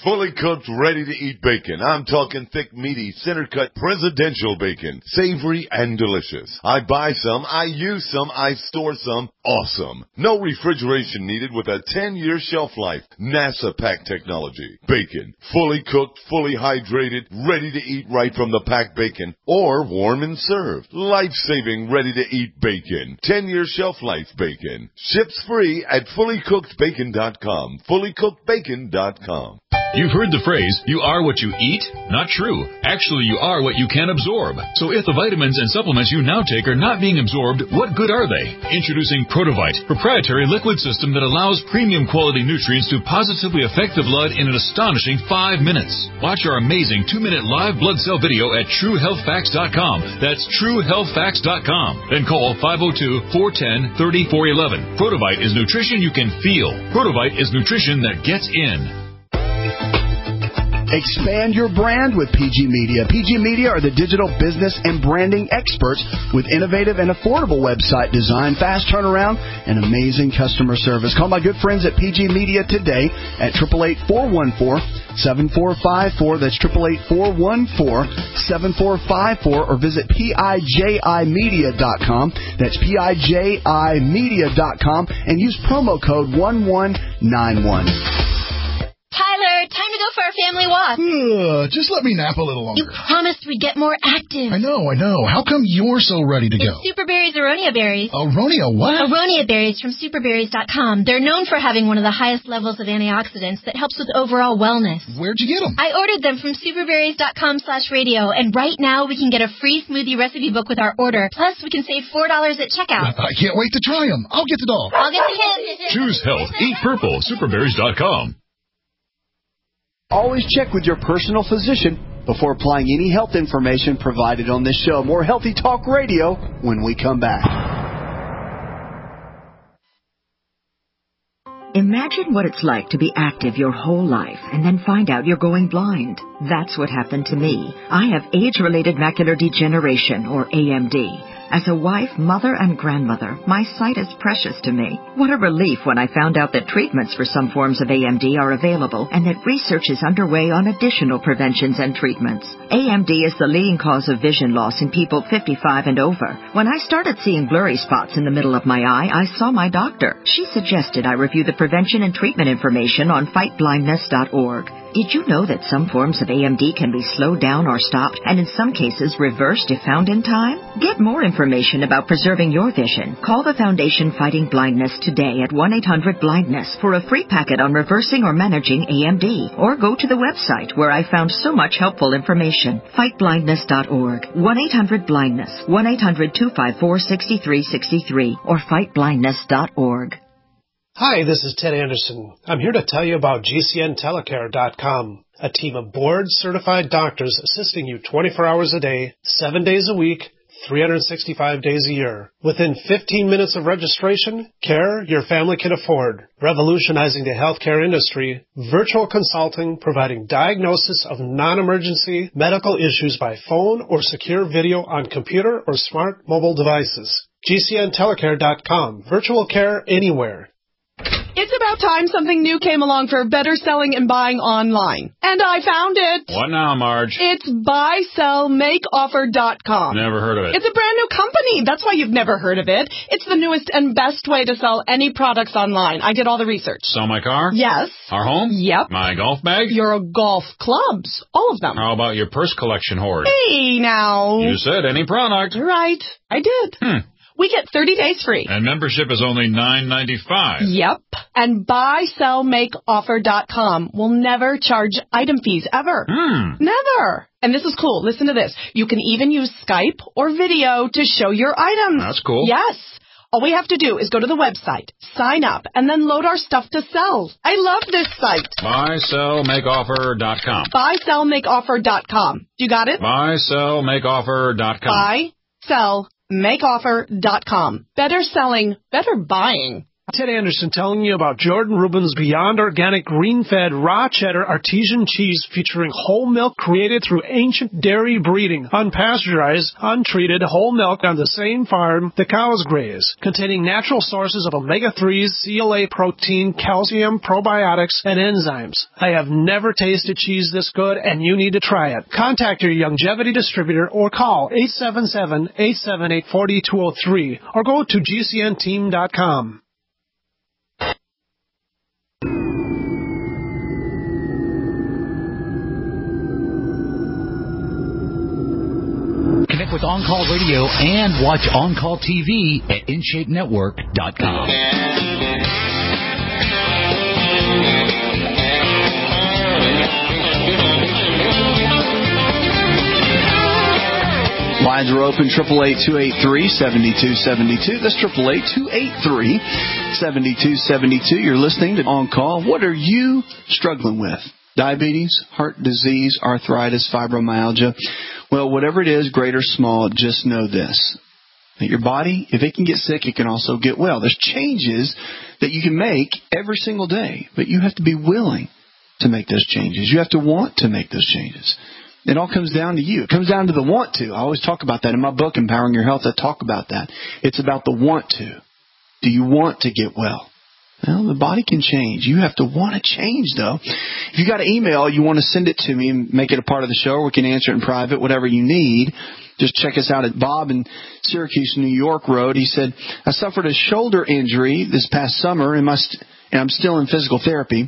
fully cooked, ready-to-eat bacon. I'm talking thick, meaty, center-cut presidential bacon. Savory and delicious. I buy some, I use some, I store some. Awesome. No refrigeration needed with a ten-year shelf life. NASA pack technology. Bacon. Fully cooked, fully hydrated, ready to eat right from the packed bacon. Or warm and served. Life-saving, ready-to-eat bacon. ten-year shelf life bacon. Ships free at fully cooked bacon dot com. fully cooked bacon dot com. You've heard the phrase, you are what you eat? Not true. Actually, you are what you can absorb. So if the vitamins and supplements you now take are not being absorbed, what good are they? Introducing Protovite, proprietary liquid system that allows premium quality nutrients to positively affect the blood in an astonishing five minutes. Watch our amazing two-minute live blood cell video at true health facts dot com. That's true health facts dot com. Then call five oh two, four one oh, three oh four one one. Protovite is nutrition you can feel. Protovite is nutrition that gets in. Expand your brand with P G Media. P G Media are the digital business and branding experts with innovative and affordable website design, fast turnaround, and amazing customer service. Call my good friends at P G Media today at eight eight eight, four one four, seven four five four. That's eight eight eight, four one four, seven four five four, or visit P I J I media dot com. That's P I J I media dot com and use promo code one one nine one. Tyler, time to go for our family walk. Uh, just let me nap a little longer. You promised we'd get more active. I know, I know. How come you're so ready to go? It's Superberry's Aronia berries. Aronia what? Aronia berries from superberries dot com. They're known for having one of the highest levels of antioxidants that helps with overall wellness. Where'd you get them? I ordered them from superberries dot com slash radio, and right now we can get a free smoothie recipe book with our order. Plus, we can save four dollars at checkout. I can't wait to try them. I'll get the dog. I'll get the kid. Choose health. Eat purple. superberries dot com. Always check with your personal physician before applying any health information provided on this show. More Healthy Talk Radio when we come back. Imagine what it's like to be active your whole life and then find out you're going blind. That's what happened to me. I have age-related macular degeneration, or A M D. As a wife, mother, and grandmother, my sight is precious to me. What a relief when I found out that treatments for some forms of A M D are available and that research is underway on additional preventions and treatments. A M D is the leading cause of vision loss in people fifty-five and over. When I started seeing blurry spots in the middle of my eye, I saw my doctor. She suggested I review the prevention and treatment information on fight blindness dot org. Did you know that some forms of A M D can be slowed down or stopped, and in some cases reversed if found in time? Get more information about preserving your vision. Call the Foundation Fighting Blindness today at one eight hundred blindness for a free packet on reversing or managing A M D. Or go to the website where I found so much helpful information. fight blindness dot org. one eight hundred blindness. one eight hundred, two five four, six three six three or fight blindness dot org. Hi, this is Ted Anderson. I'm here to tell you about G C N telecare dot com, a team of board-certified doctors assisting you twenty-four hours a day, seven days a week, three hundred sixty-five days a year. Within fifteen minutes of registration, care your family can afford. Revolutionizing the healthcare industry, virtual consulting providing diagnosis of non-emergency medical issues by phone or secure video on computer or smart mobile devices. G C N telecare dot com, virtual care anywhere. It's about time something new came along for better selling and buying online. And I found it. What now, Marge? It's buy sell make offer dot com. Never heard of it. It's a brand new company. That's why you've never heard of it. It's the newest and best way to sell any products online. I did all the research. Sell my car? Yes. Our home? Yep. My golf bag? Your golf clubs. All of them. How about your purse collection hoard? Hey, now. You said any product. You're right. I did. Hmm. We get thirty days free. And membership is only nine ninety-five. Yep. And buy sell make offer dot com will never charge item fees ever. Hmm. Never. And this is cool. Listen to this. You can even use Skype or video to show your items. That's cool. Yes. All we have to do is go to the website, sign up, and then load our stuff to sell. I love this site. buy sell make offer dot com. buy sell make offer dot com. You got it? buy sell make offer dot com. buy sell make offer dot com. Better selling, better buying. Ted Anderson telling you about Jordan Rubin's Beyond Organic Green-Fed Raw Cheddar Artesian Cheese featuring whole milk created through ancient dairy breeding, unpasteurized, untreated whole milk on the same farm the cows graze, containing natural sources of omega threes, C L A protein, calcium, probiotics, and enzymes. I have never tasted cheese this good, and you need to try it. Contact your Youngevity distributor or call eight seven seven, eight seven eight, four two zero three or go to G C N team dot com. Connect with On-Call Radio and watch On-Call T V at in shape network dot com. Lines are open, eight eight eight, two eight three, seven two seven two. That's eight eight eight, two eight three, seven two seven two. You're listening to On Call. What are you struggling with? Diabetes, heart disease, arthritis, fibromyalgia. Well, whatever it is, great or small, just know this. That your body, if it can get sick, it can also get well. There's changes that you can make every single day, but you have to be willing to make those changes. You have to want to make those changes. It all comes down to you. It comes down to the want to. I always talk about that in my book, Empowering Your Health. I talk about that. It's about the want to. Do you want to get well? Well, the body can change. You have to want to change, though. If you got an email, you want to send it to me and make it a part of the show, or we can answer it in private, whatever you need. Just check us out at Bob in Syracuse, New York Road. He said, I suffered a shoulder injury this past summer, and, my st- and I'm still in physical therapy.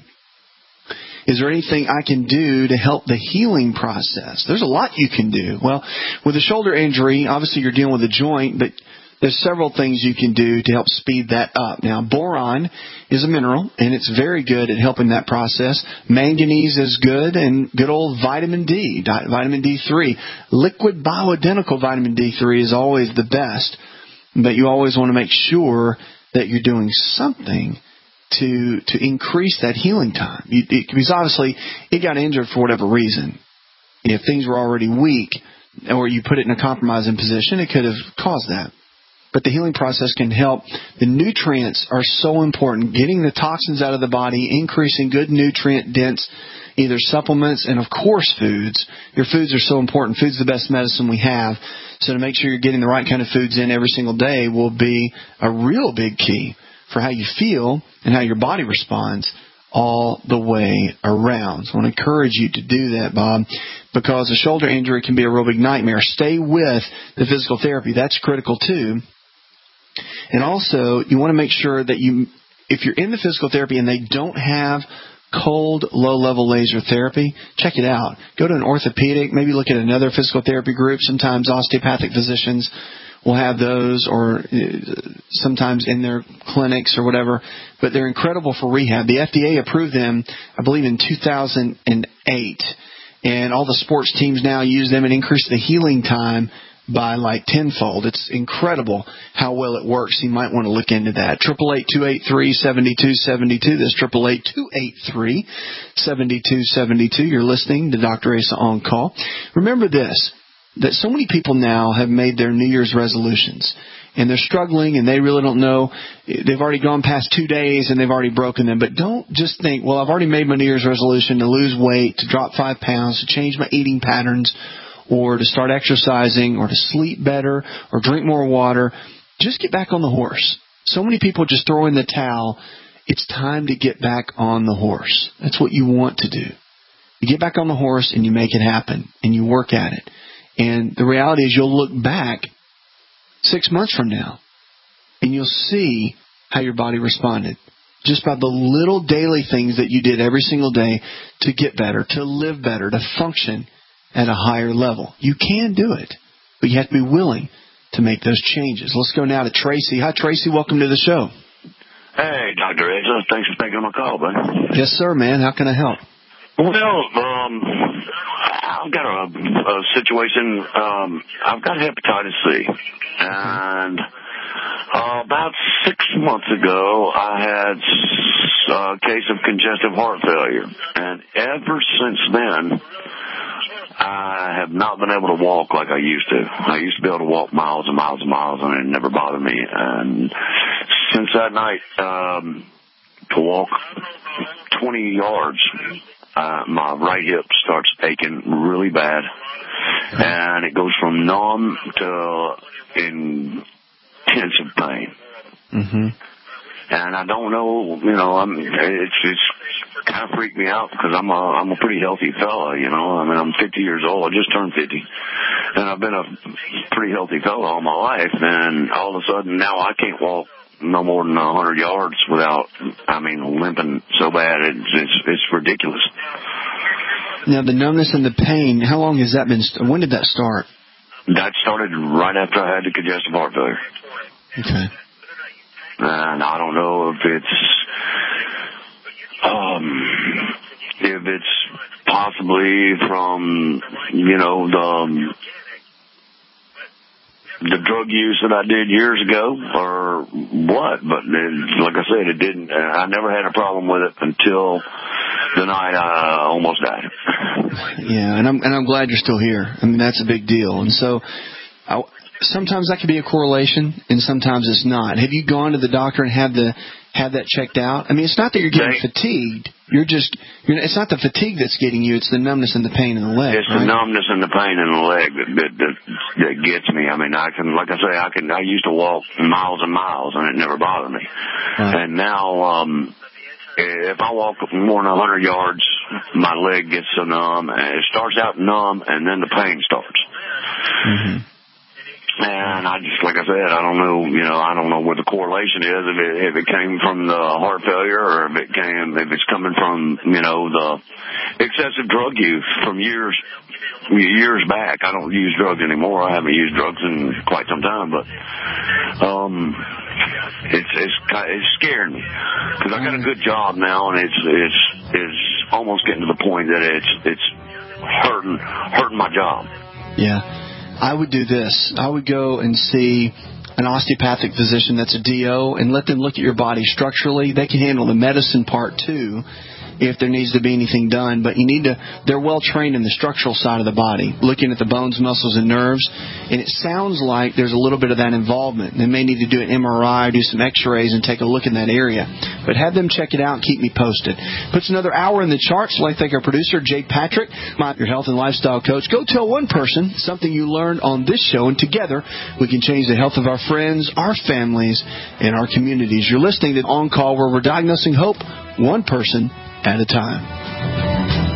Is there anything I can do to help the healing process? There's a lot you can do. Well, with a shoulder injury, obviously you're dealing with a joint, but there's several things you can do to help speed that up. Now, boron is a mineral, and it's very good at helping that process. Manganese is good, and good old vitamin D, vitamin D three. Liquid bioidentical vitamin D three is always the best, but you always want to make sure that you're doing something to to increase that healing time. You, it, because obviously, it got injured for whatever reason. If things were already weak, or you put it in a compromising position, it could have caused that. But the healing process can help. The nutrients are so important. Getting the toxins out of the body, increasing good nutrient-dense, either supplements and, of course, foods. Your foods are so important. Food's the best medicine we have. So to make sure you're getting the right kind of foods in every single day will be a real big key for how you feel and how your body responds all the way around. So I want to encourage you to do that, Bob, because a shoulder injury can be a real big nightmare. Stay with the physical therapy. That's critical, too. And also, you want to make sure that you, if you're in the physical therapy and they don't have cold, low-level laser therapy, check it out. Go to an orthopedic, maybe look at another physical therapy group. Sometimes osteopathic physicians will have those, or sometimes in their clinics or whatever. But they're incredible for rehab. The F D A approved them, I believe, in two thousand eight. And all the sports teams now use them and increase the healing time by like tenfold. It's incredible how well it works. You might want to look into that. eight eight eight, two eight three, seven two seven two. That's eight eight eight, two eight three, seven two seven two. You're listening to Doctor Asa On Call. Remember this, that so many people now have made their New Year's resolutions, and they're struggling, and they really don't know. They've already gone past two days, and they've already broken them. But don't just think, well, I've already made my New Year's resolution to lose weight, to drop five pounds, to change my eating patterns, or to start exercising, or to sleep better, or drink more water. Just get back on the horse. So many people just throw in the towel. It's time to get back on the horse. That's what you want to do. You get back on the horse and you make it happen, and you work at it. And the reality is you'll look back six months from now, and you'll see how your body responded. Just by the little daily things that you did every single day to get better, to live better, to function at a higher level. You can do it, but you have to be willing to make those changes. Let's go now to Tracy. Hi, Tracy. Welcome to the show. Hey, Doctor Asa. Thanks for taking my call, bud. Yes, sir, man. How can I help? Well, um, I've got a, a situation. Um, I've got hepatitis C, and uh, about six months ago, I had a case of congestive heart failure, and ever since then, I have not been able to walk like I used to. I used to be able to walk miles and miles and miles, and it never bothered me. And since that night, um, to walk twenty yards, uh, my right hip starts aching really bad. And it goes from numb to intensive pain. Mm-hmm. And I don't know, you know, I'm, it's, it's kind of freaked me out because I'm a, I'm a pretty healthy fella, you know. I mean, I'm fifty years old. I just turned fifty. And I've been a pretty healthy fella all my life. And all of a sudden now I can't walk no more than a hundred yards without, I mean, limping so bad. It's, it's, it's ridiculous. Now, the numbness and the pain, how long has that been, st- when did that start? That started right after I had the congestive heart failure. Okay. And I don't know if it's, um, if it's possibly from, you know, the, the drug use that I did years ago or what, but it, like I said, it didn't, I never had a problem with it until the night I almost died. Yeah, and I'm, and I'm glad you're still here. I mean, that's a big deal. And so, I, sometimes that could be a correlation, and sometimes it's not. Have you gone to the doctor and had the have that checked out? I mean, it's not that you're getting they, fatigued. You're just, you're, it's not the fatigue that's getting you. It's the numbness and the pain in the leg. It's right? the numbness and the pain in the leg that, that that that gets me. I mean, I can, like I say, I can. I used to walk miles and miles, and it never bothered me. Right. And now, um, if I walk more than a hundred yards, my leg gets so numb. And it starts out numb, and then the pain starts. Mm-hmm. And I just, like I said, I don't know, you know, I don't know what the correlation is, if it, if it came from the heart failure or if it came, if it's coming from, you know, the excessive drug use from years, years back. I don't use drugs anymore. I haven't used drugs in quite some time, but, um, it's, it's, it's scaring me because I got a good job now and it's, it's, it's almost getting to the point that it's, it's hurting, hurting my job. Yeah. I would do this. I would go and see an osteopathic physician that's a D O and let them look at your body structurally. They can handle the medicine part too if there needs to be anything done. But you need to, they're well trained in the structural side of the body, looking at the bones, muscles, and nerves. And it sounds like there's a little bit of that involvement. They may need to do an M R I, do some x-rays, and take a look in that area. But have them check it out and keep me posted. Puts another hour in the charts. I'd like to thank our producer, Jake Patrick, my, your health and lifestyle coach. Go tell one person something you learned on this show, and together we can change the health of our friends, our families, and our communities. You're listening to On Call, where we're diagnosing hope one person at a time.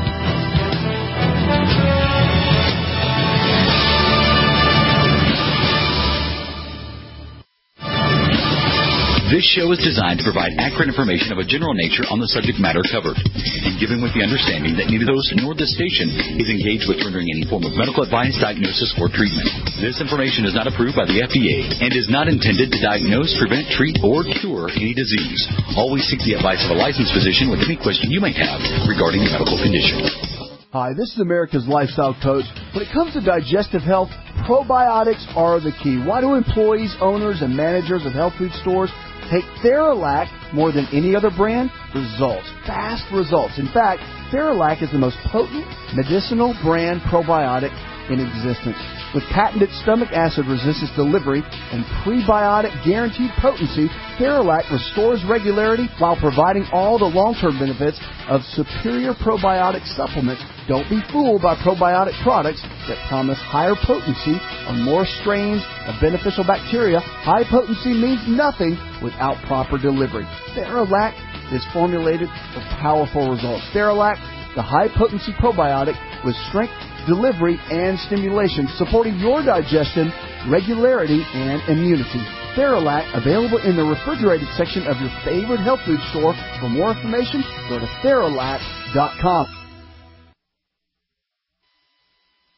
This show is designed to provide accurate information of a general nature on the subject matter covered, and given with the understanding that neither host nor this station is engaged with rendering any form of medical advice, diagnosis, or treatment. This information is not approved by the F D A and is not intended to diagnose, prevent, treat, or cure any disease. Always seek the advice of a licensed physician with any question you may have regarding a medical condition. Hi, this is America's Lifestyle Coach. When it comes to digestive health, probiotics are the key. Why do employees, owners, and managers of health food stores take Theralac more than any other brand? Results. Fast results. In fact, Theralac is the most potent medicinal brand probiotic in existence. With patented stomach acid resistance delivery and prebiotic guaranteed potency, Theralac restores regularity while providing all the long-term benefits of superior probiotic supplements. Don't be fooled by probiotic products that promise higher potency on more strains of beneficial bacteria. High potency means nothing without proper delivery. Theralac is formulated for powerful results. Theralac, the high-potency probiotic with strength, delivery, and stimulation, supporting your digestion, regularity, and immunity. Theralac, available in the refrigerated section of your favorite health food store. For more information, go to Theralac dot com.